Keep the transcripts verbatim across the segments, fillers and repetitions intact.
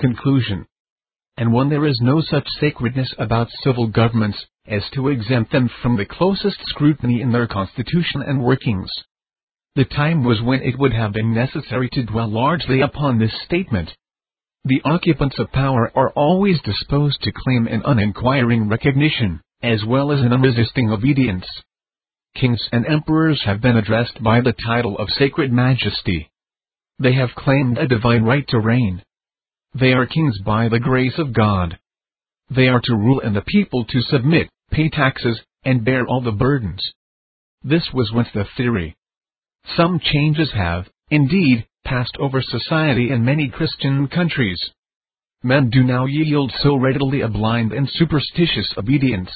conclusion. And when there is no such sacredness about civil governments as to exempt them from the closest scrutiny in their constitution and workings. The time was when it would have been necessary to dwell largely upon this statement. The occupants of power are always disposed to claim an uninquiring recognition, as well as an unresisting obedience. Kings and emperors have been addressed by the title of Sacred Majesty. They have claimed a divine right to reign. They are kings by the grace of God. They are to rule and the people to submit, pay taxes, and bear all the burdens. This was once the theory. Some changes have, indeed, passed over society in many Christian countries. Men do now yield so readily a blind and superstitious obedience.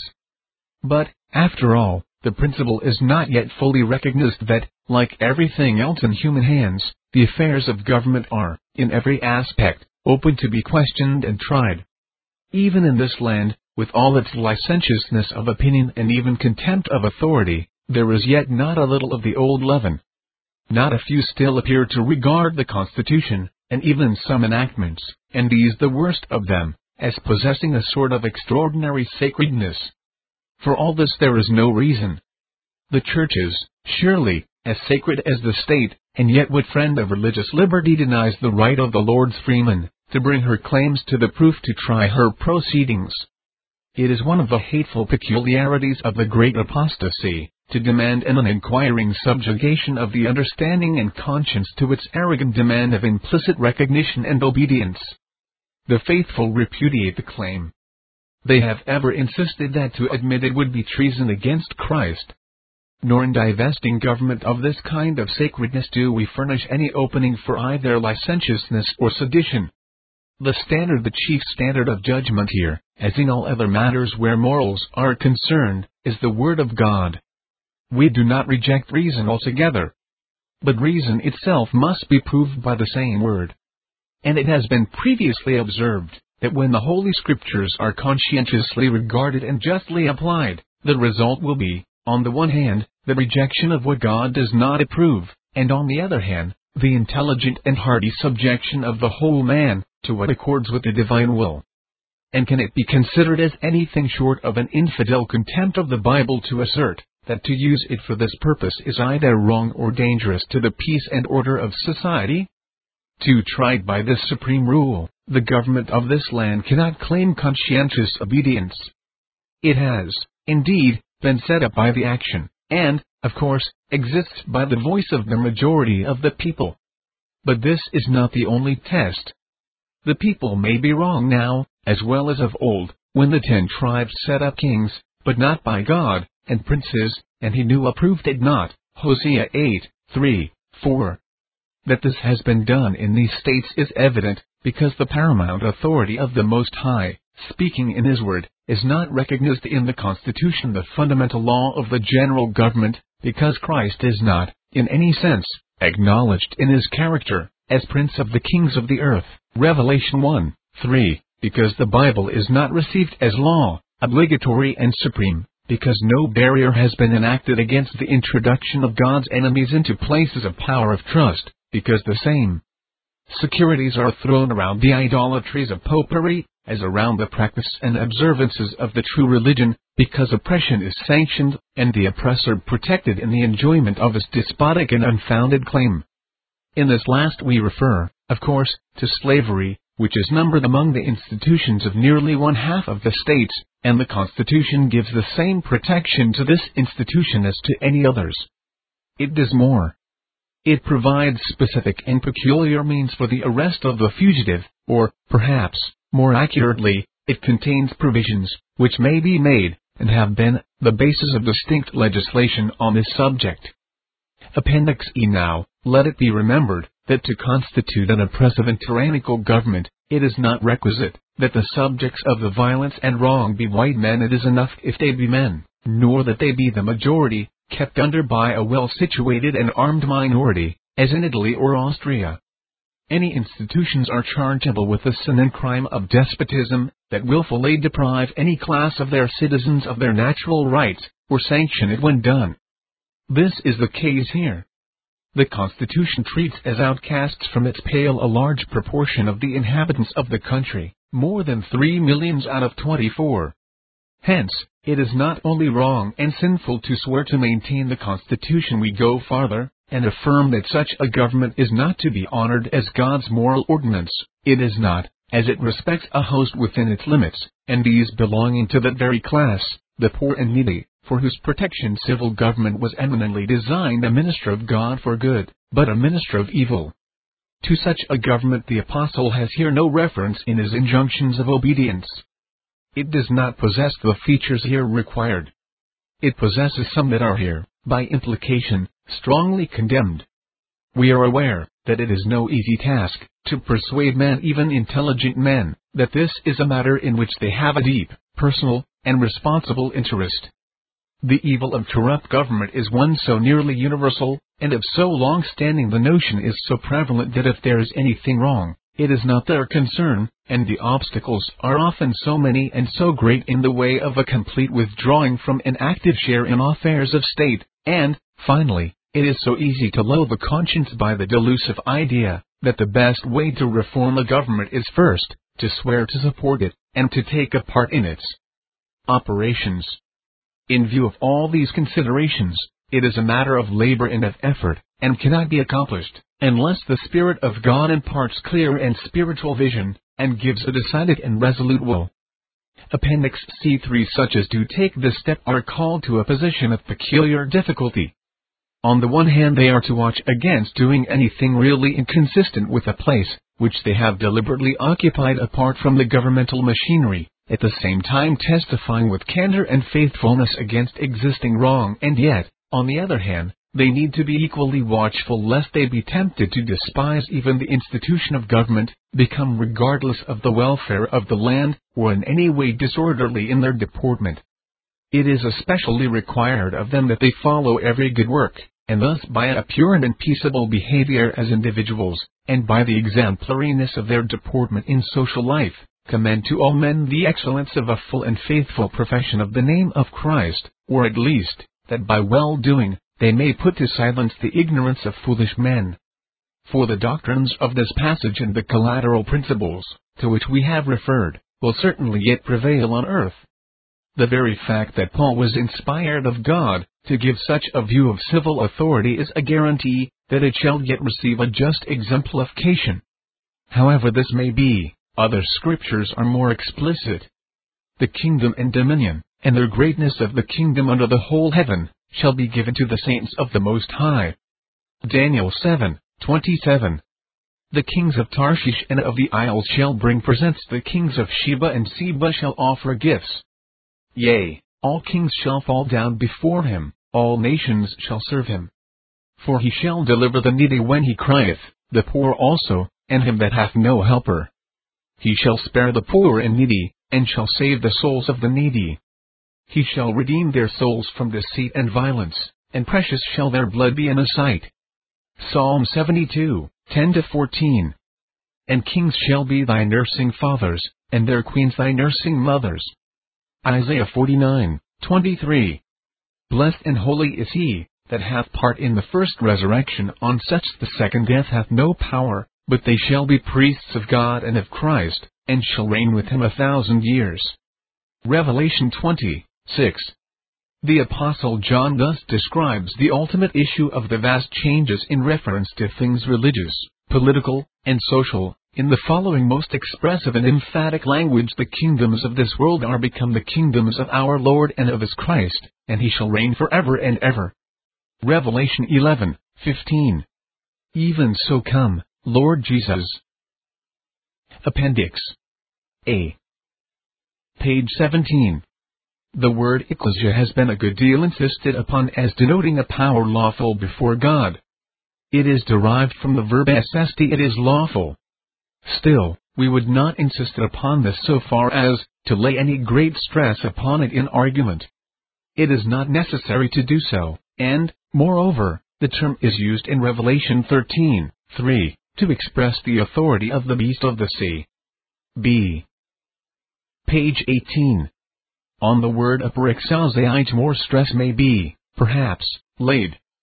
But, after all, the principle is not yet fully recognized that, like everything else in human hands, the affairs of government are, in every aspect, open to be questioned and tried. Even in this land, with all its licentiousness of opinion and even contempt of authority, there is yet not a little of the old leaven. Not a few still appear to regard the Constitution, and even some enactments, and these the worst of them, as possessing a sort of extraordinary sacredness. For all this there is no reason. The Church is, surely, as sacred as the state, and yet what friend of religious liberty denies the right of the Lord's freeman to bring her claims to the proof to try her proceedings? It is one of the hateful peculiarities of the great apostasy to demand an uninquiring subjugation of the understanding and conscience to its arrogant demand of implicit recognition and obedience. The faithful repudiate the claim. They have ever insisted that to admit it would be treason against Christ. Nor in divesting government of this kind of sacredness do we furnish any opening for either licentiousness or sedition. The standard, the chief standard of judgment here, as in all other matters where morals are concerned, is the Word of God. We do not reject reason altogether. But reason itself must be proved by the same Word. And it has been previously observed, that when the Holy Scriptures are conscientiously regarded and justly applied, the result will be, on the one hand, the rejection of what God does not approve, and on the other hand, the intelligent and hearty subjection of the whole man to what accords with the divine will. And can it be considered as anything short of an infidel contempt of the Bible to assert that to use it for this purpose is either wrong or dangerous to the peace and order of society? To tried by this supreme rule, the government of this land cannot claim conscientious obedience. It has, indeed, been set up by the action, and, of course, exists by the voice of the majority of the people. But this is not the only test. The people may be wrong now, as well as of old, when the ten tribes set up kings, but not by God, and princes, and he knew approved it not, Hosea eight, three, four. That this has been done in these states is evident, because the paramount authority of the Most High, speaking in His Word, is not recognized in the Constitution, the fundamental law of the general government, because Christ is not, in any sense, acknowledged in His character, as Prince of the kings of the earth, Revelation one, three, because the Bible is not received as law, obligatory and supreme, because no barrier has been enacted against the introduction of God's enemies into places of power of trust, because the same securities are thrown around the idolatries of popery, as around the practice and observances of the true religion, because oppression is sanctioned, and the oppressor protected in the enjoyment of his despotic and unfounded claim. In this last we refer, of course, to slavery, which is numbered among the institutions of nearly one half of the states, and the Constitution gives the same protection to this institution as to any others. It does more. It provides specific and peculiar means for the arrest of the fugitive, or, perhaps, more accurately, it contains provisions, which may be made, and have been, the basis of distinct legislation on this subject. Appendix E. Now, let it be remembered, that to constitute an oppressive and tyrannical government, it is not requisite that the subjects of the violence and wrong be white men. It is enough if they be men, nor that they be the majority, kept under by a well-situated and armed minority, as in Italy or Austria. Any institutions are chargeable with the sin and crime of despotism, that willfully deprive any class of their citizens of their natural rights, or sanction it when done. This is the case here. The Constitution treats as outcasts from its pale a large proportion of the inhabitants of the country, more than three millions out of twenty-four. Hence, it is not only wrong and sinful to swear to maintain the Constitution. We go farther, and affirm that such a government is not to be honored as God's moral ordinance. It is not, as it respects a host within its limits, and these belonging to that very class, the poor and needy, for whose protection civil government was eminently designed, a minister of God for good, but a minister of evil. To such a government the Apostle has here no reference in his injunctions of obedience. It does not possess the features here required. It possesses some that are here, by implication, strongly condemned. We are aware that it is no easy task to persuade men, even intelligent men, that this is a matter in which they have a deep, personal, and responsible interest. The evil of corrupt government is one so nearly universal, and of so long-standing the notion is so prevalent that if there is anything wrong, it is not their concern, and the obstacles are often so many and so great in the way of a complete withdrawing from an active share in affairs of state, and, finally, it is so easy to lull the conscience by the delusive idea that the best way to reform a government is first to swear to support it, and to take a part in its operations. In view of all these considerations, it is a matter of labor and of effort, and cannot be accomplished, unless the Spirit of God imparts clear and spiritual vision, and gives a decided and resolute will. Appendix C three. Such as do take this step are called to a position of peculiar difficulty. On the one hand, they are to watch against doing anything really inconsistent with a place which they have deliberately occupied apart from the governmental machinery, at the same time testifying with candor and faithfulness against existing wrong, and yet, on the other hand, they need to be equally watchful lest they be tempted to despise even the institution of government, become regardless of the welfare of the land, or in any way disorderly in their deportment. It is especially required of them that they follow every good work, and thus by a pure and peaceable behavior as individuals, and by the exemplariness of their deportment in social life, commend to all men the excellence of a full and faithful profession of the name of Christ, or at least, that by well-doing, they may put to silence the ignorance of foolish men. For the doctrines of this passage and the collateral principles, to which we have referred, will certainly yet prevail on earth. The very fact that Paul was inspired of God to give such a view of civil authority is a guarantee that it shall yet receive a just exemplification. However this may be, other scriptures are more explicit. The kingdom and dominion, and the greatness of the kingdom under the whole heaven, shall be given to the saints of the Most High. Daniel seven twenty-seven. The kings of Tarshish and of the isles shall bring presents, the kings of Sheba and Seba shall offer gifts. Yea, all kings shall fall down before him, all nations shall serve him. For he shall deliver the needy when he crieth, the poor also, and him that hath no helper. He shall spare the poor and needy, and shall save the souls of the needy. He shall redeem their souls from deceit and violence, and precious shall their blood be in his sight. Psalm seventy-two, ten to fourteen. And kings shall be thy nursing fathers, and their queens thy nursing mothers. Isaiah forty-nine, twenty-three. Blessed and holy is he that hath part in the first resurrection, on such the second death hath no power, but they shall be priests of God and of Christ, and shall reign with him a thousand years. Revelation twenty, six. The Apostle John thus describes the ultimate issue of the vast changes in reference to things religious, political, and social, in the following most expressive and emphatic language: the kingdoms of this world are become the kingdoms of our Lord and of his Christ, and he shall reign forever and ever. Revelation eleven, fifteen. Even so come, Lord Jesus. Appendix A. Page seventeen. The word ecclesia has been a good deal insisted upon as denoting a power lawful before God. It is derived from the verb essesti, it is lawful. Still, we would not insist upon this so far as to lay any great stress upon it in argument. It is not necessary to do so, and, moreover, the term is used in Revelation thirteen, three, to express the authority of the beast of the sea. B. Page eighteen. On the word aporyxoseit more stress may be, perhaps, laid.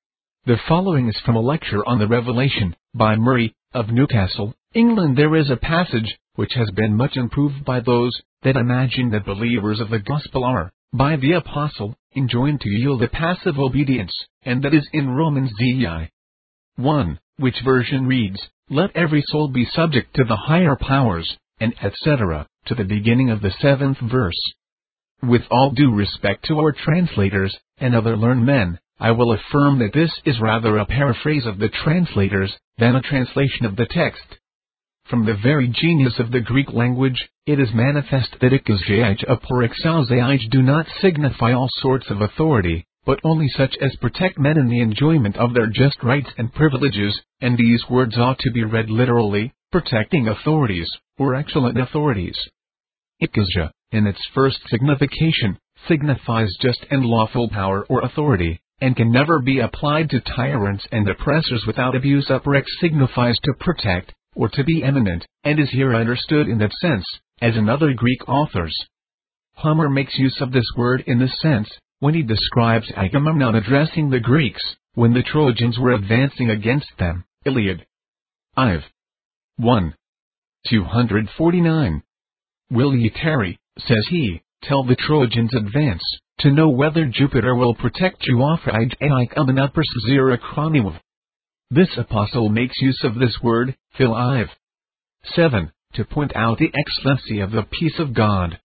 The following is from a lecture on the Revelation, by Murray, of Newcastle, England. There is a passage, which has been much improved by those that imagine that believers of the gospel are, by the apostle, enjoined to yield a passive obedience, and that is in Romans one, which version reads, "Let every soul be subject to the higher powers," and et cetera, to the beginning of the seventh verse. With all due respect to our translators, and other learned men, I will affirm that this is rather a paraphrase of the translators, than a translation of the text. From the very genius of the Greek language, it is manifest that ekousiaij or exousiaij do not signify all sorts of authority, but only such as protect men in the enjoyment of their just rights and privileges, and these words ought to be read literally, protecting authorities, or excellent authorities. Ekousia, in its first signification, signifies just and lawful power or authority, and can never be applied to tyrants and oppressors without abuse. Uprex signifies to protect, or to be eminent, and is here understood in that sense, as in other Greek authors. Homer makes use of this word in this sense, when he describes Agamemnon addressing the Greeks, when the Trojans were advancing against them. Iliad. I. one. two forty-nine. Will ye tarry, says he, till the Trojans advance, to know whether Jupiter will protect you? This apostle makes use of this word, Phil I. seven, to point out the excellency of the peace of God.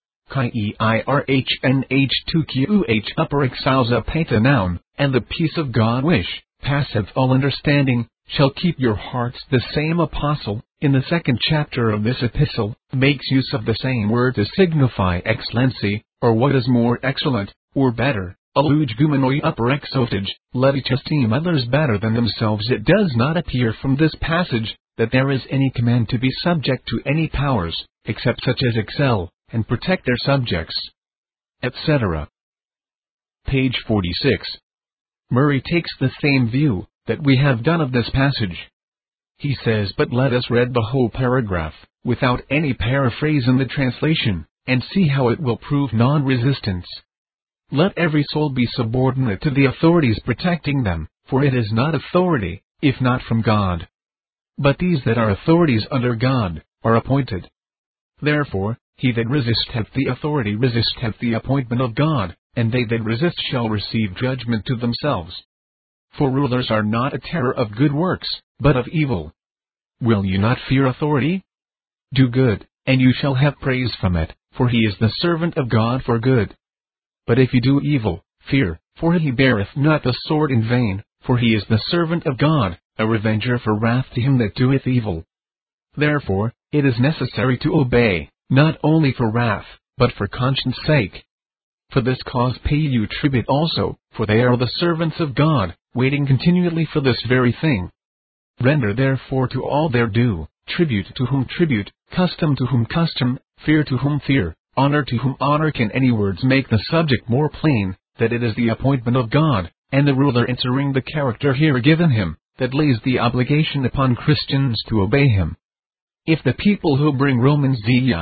Kirhnh two Qh upper exousa peta noun, and the peace of God which, passeth all understanding, shall keep your hearts. The same apostle, in the second chapter of this epistle, makes use of the same word to signify excellency, or what is more excellent, or better. Aluggumenoi upper exotage, let each esteem others better than themselves. It does not appear from this passage that there is any command to be subject to any powers, except such as excel, and protect their subjects, et cetera. Page forty-six. Murray takes the same view that we have done of this passage. He says, but let us read the whole paragraph, without any paraphrase in the translation, and see how it will prove non-resistance. Let every soul be subordinate to the authorities protecting them, for it is not authority, if not from God. But these that are authorities under God, are appointed. Therefore, he that resisteth the authority resisteth the appointment of God, and they that resist shall receive judgment to themselves. For rulers are not a terror of good works, but of evil. Will you not fear authority? Do good, and you shall have praise from it, for he is the servant of God for good. But if you do evil, fear, for he beareth not the sword in vain, for he is the servant of God, a revenger for wrath to him that doeth evil. Therefore, it is necessary to obey, not only for wrath, but for conscience sake. For this cause pay you tribute also, for they are the servants of God, waiting continually for this very thing. Render therefore to all their due, tribute to whom tribute, custom to whom custom, fear to whom fear, honor to whom honor. Can any words make the subject more plain, that it is the appointment of God, and the ruler entering the character here given him, that lays the obligation upon Christians to obey him? If the people who bring Romans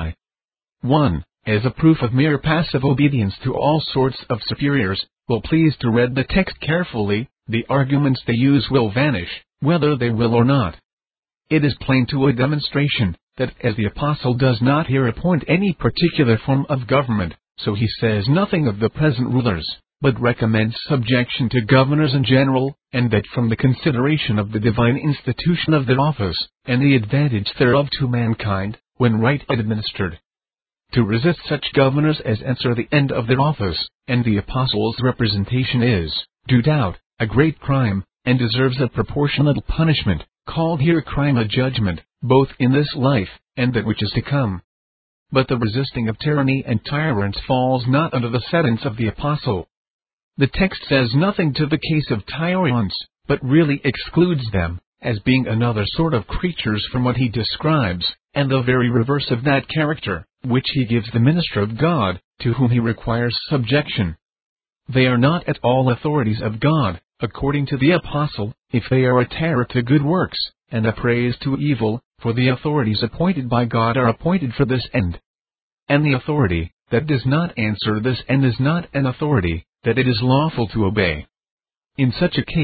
one, as a proof of mere passive obedience to all sorts of superiors, will please to read the text carefully, the arguments they use will vanish, whether they will or not. It is plain to a demonstration, that as the apostle does not here appoint any particular form of government, so he says nothing of the present rulers, but recommends subjection to governors in general, and that from the consideration of the divine institution of their office, and the advantage thereof to mankind, when right administered. To resist such governors as answer the end of their office, and the apostle's representation is, do doubt, a great crime, and deserves a proportionate punishment, called here crime a judgment, both in this life, and that which is to come. But the resisting of tyranny and tyrants falls not under the sentence of the apostle. The text says nothing to the case of tyrants, but really excludes them, as being another sort of creatures from what he describes, and the very reverse of that character, which he gives the minister of God, to whom he requires subjection. They are not at all authorities of God, according to the apostle, if they are a terror to good works, and a praise to evil, for the authorities appointed by God are appointed for this end. And the authority that does not answer this end is not an authority that it is lawful to obey. In such a case,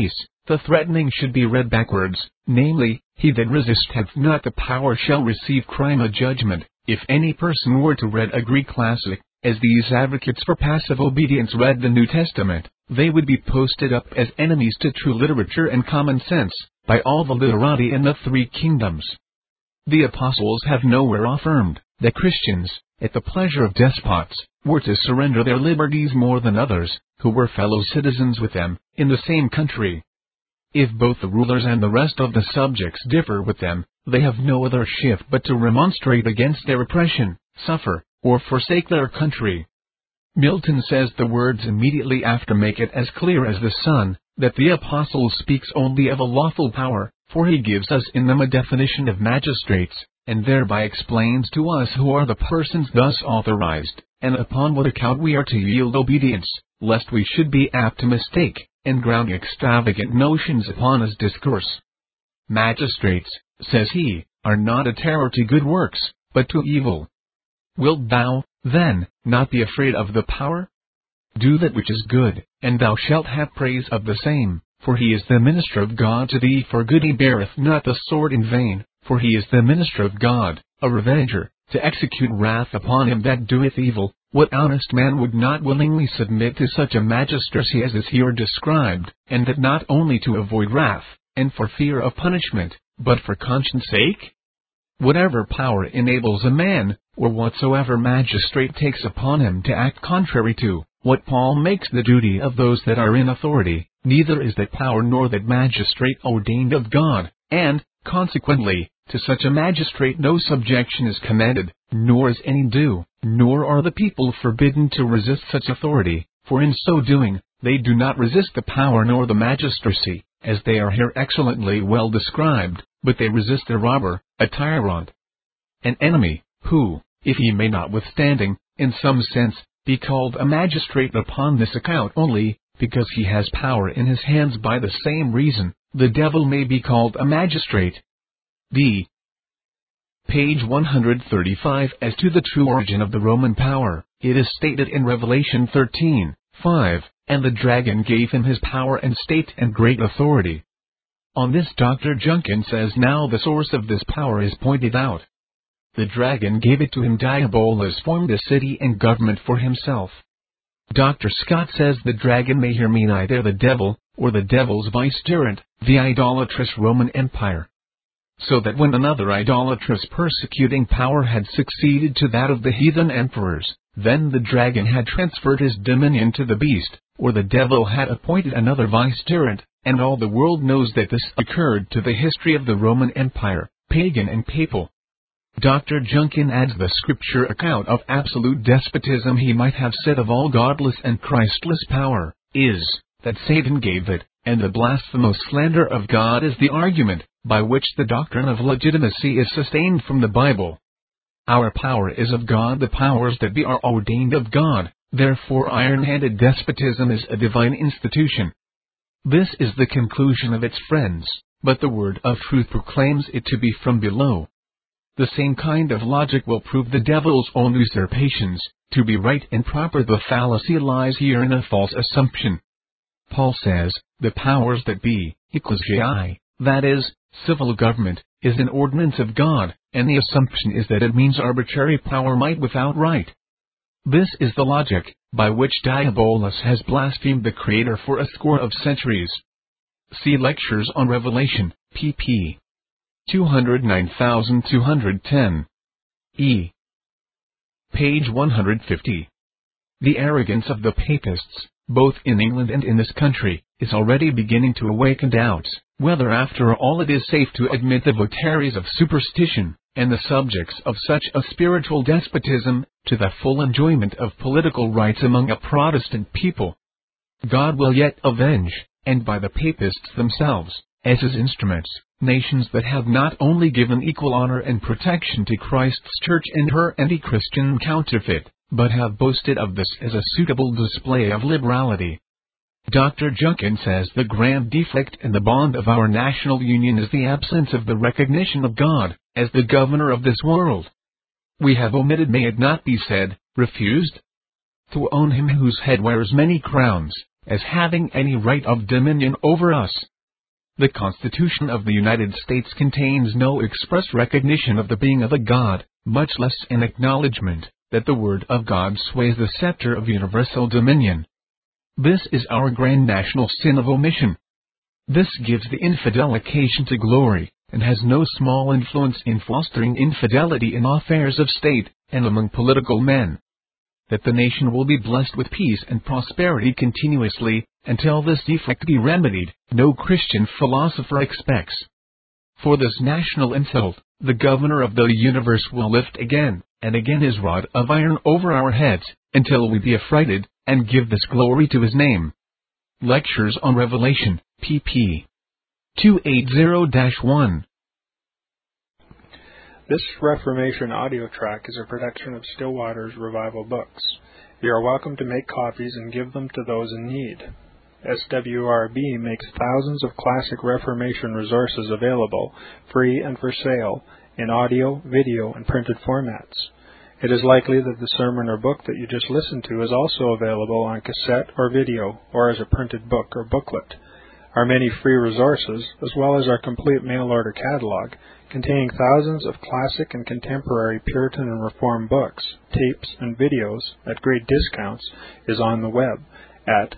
the threatening should be read backwards, namely, he that resisteth not the power shall receive crime a judgment. If any person were to read a Greek classic, as these advocates for passive obedience read the New Testament, they would be posted up as enemies to true literature and common sense, by all the literati in the three kingdoms. The apostles have nowhere affirmed that Christians, at the pleasure of despots, were to surrender their liberties more than others, who were fellow citizens with them, in the same country. If both the rulers and the rest of the subjects differ with them, they have no other shift but to remonstrate against their oppression, suffer, or forsake their country. Milton says the words immediately after make it as clear as the sun, that the apostle speaks only of a lawful power, for he gives us in them a definition of magistrates, and thereby explains to us who are the persons thus authorized, and upon what account we are to yield obedience, lest we should be apt to mistake, and ground extravagant notions upon his discourse. Magistrates, says he, are not a terror to good works, but to evil. Wilt thou, then, not be afraid of the power? Do that which is good, and thou shalt have praise of the same, for he is the minister of God to thee for good. He beareth not the sword in vain, for he is the minister of God, a revenger, to execute wrath upon him that doeth evil. What honest man would not willingly submit to such a magistracy as is here described, and that not only to avoid wrath, and for fear of punishment, but for conscience sake? Whatever power enables a man, or whatsoever magistrate takes upon him to act contrary to what Paul makes the duty of those that are in authority, neither is that power nor that magistrate ordained of God, and, consequently, to such a magistrate no subjection is commanded, nor is any due, nor are the people forbidden to resist such authority, for in so doing, they do not resist the power nor the magistracy, as they are here excellently well described, but they resist a robber, a tyrant, an enemy, who, if he may notwithstanding, in some sense, be called a magistrate upon this account only, because he has power in his hands, by the same reason, the devil may be called a magistrate. D. Page one hundred thirty-five. As to the true origin of the Roman power, it is stated in Revelation thirteen, five, and the dragon gave him his power and state and great authority. On this Doctor Junkin says now the source of this power is pointed out. The dragon gave it to him. Diabolus formed a city and government for himself. Doctor Scott says the dragon may here mean either the devil, or the devil's vicegerent, the idolatrous Roman Empire. So that when another idolatrous persecuting power had succeeded to that of the heathen emperors, then the dragon had transferred his dominion to the beast, or the devil had appointed another vicegerent, and all the world knows that this occurred to the history of the Roman Empire, pagan and papal. Doctor Junkin adds the scripture account of absolute despotism he might have said of all godless and Christless power, is, that Satan gave it, and the blasphemous slander of God is the argument, by which the doctrine of legitimacy is sustained from the Bible. Our power is of God, the powers that be are ordained of God, therefore iron-handed despotism is a divine institution. This is the conclusion of its friends, but the word of truth proclaims it to be from below. The same kind of logic will prove the devil's own usurpations to be right and proper. The fallacy lies here in a false assumption. Paul says, the powers that be, ecclesiae, that is, civil government, is an ordinance of God, and the assumption is that it means arbitrary power might without right. This is the logic by which Diabolus has blasphemed the Creator for a score of centuries. See Lectures on Revelation, pp. two oh nine two one zero. E. Page one hundred fifty. The arrogance of the Papists, both in England and in this country, is already beginning to awaken doubts whether after all it is safe to admit the votaries of superstition, and the subjects of such a spiritual despotism, to the full enjoyment of political rights among a Protestant people. God will yet avenge, and by the Papists themselves, as his instruments, nations that have not only given equal honor and protection to Christ's church and her anti-Christian counterfeit, but have boasted of this as a suitable display of liberality. Doctor Junkin says the grand defect in the bond of our national union is the absence of the recognition of God as the governor of this world. We have omitted, may it not be said, refused, to own him whose head wears many crowns, as having any right of dominion over us. The Constitution of the United States contains no express recognition of the being of a God, much less an acknowledgement that the Word of God sways the scepter of universal dominion. This is our grand national sin of omission. This gives the infidel occasion to glory, and has no small influence in fostering infidelity in affairs of state, and among political men. That the nation will be blessed with peace and prosperity continuously, until this defect be remedied, no Christian philosopher expects. For this national insult, the Governor of the universe will lift again, and again his rod of iron over our heads, until we be affrighted, and give this glory to his name. Lectures on Revelation, pp. two eighty dash one. This Reformation audio track is a production of Still Waters Revival Books. You are welcome to make copies and give them to those in need. S W R B makes thousands of classic Reformation resources available, free and for sale, in audio, video, and printed formats. It is likely that the sermon or book that you just listened to is also available on cassette or video, or as a printed book or booklet. Our many free resources, as well as our complete mail-order catalog, containing thousands of classic and contemporary Puritan and Reform books, tapes, and videos at great discounts, is on the web at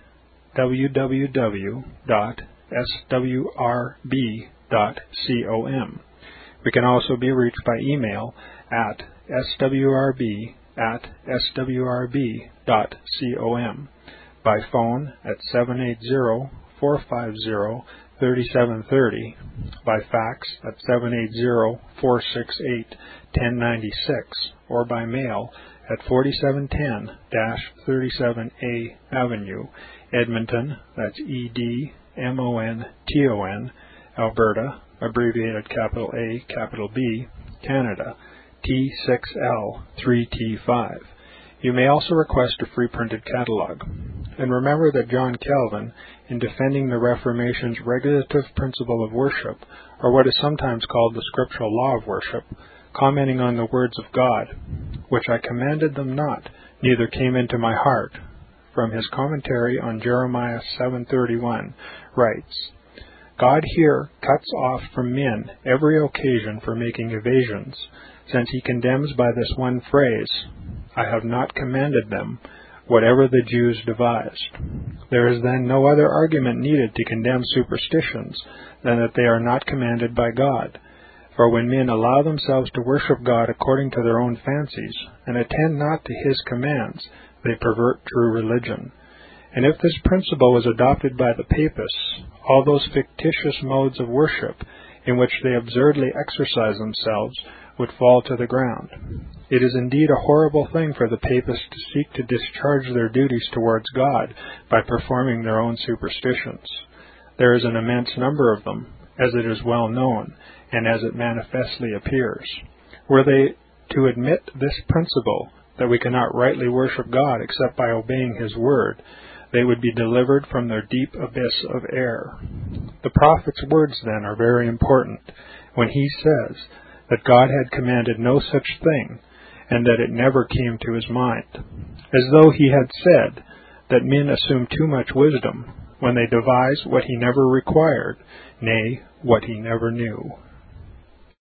w w w dot s w r b dot com. We can also be reached by email at s w r b at s w r b dot com, by phone at seven eight zero, four five zero, three seven three zero, by fax at seven eight zero, four six eight, one zero nine six, or by mail at forty-seven ten thirty-seven A Avenue, Edmonton, that's E D M O N T O N, Alberta, abbreviated capital A, capital B, Canada, T six L three T five. You may also request a free printed catalog. And remember that John Calvin, in defending the Reformation's regulative principle of worship, or what is sometimes called the scriptural law of worship, commenting on the words of God, which I commanded them not, neither came into my heart, from his commentary on Jeremiah seven thirty-one, writes, God here cuts off from men every occasion for making evasions, since he condemns by this one phrase, I have not commanded them, whatever the Jews devised. There is then no other argument needed to condemn superstitions than that they are not commanded by God. For when men allow themselves to worship God according to their own fancies, and attend not to his commands, they pervert true religion. And if this principle was adopted by the papists, all those fictitious modes of worship in which they absurdly exercise themselves would fall to the ground. It is indeed a horrible thing for the papists to seek to discharge their duties towards God by performing their own superstitions. There is an immense number of them, as it is well known, and as it manifestly appears. Were they to admit this principle, that we cannot rightly worship God except by obeying his word, they would be delivered from their deep abyss of error. The prophet's words, then, are very important, when he says that God had commanded no such thing, and that it never came to his mind, as though he had said that men assume too much wisdom when they devise what he never required, nay, what he never knew.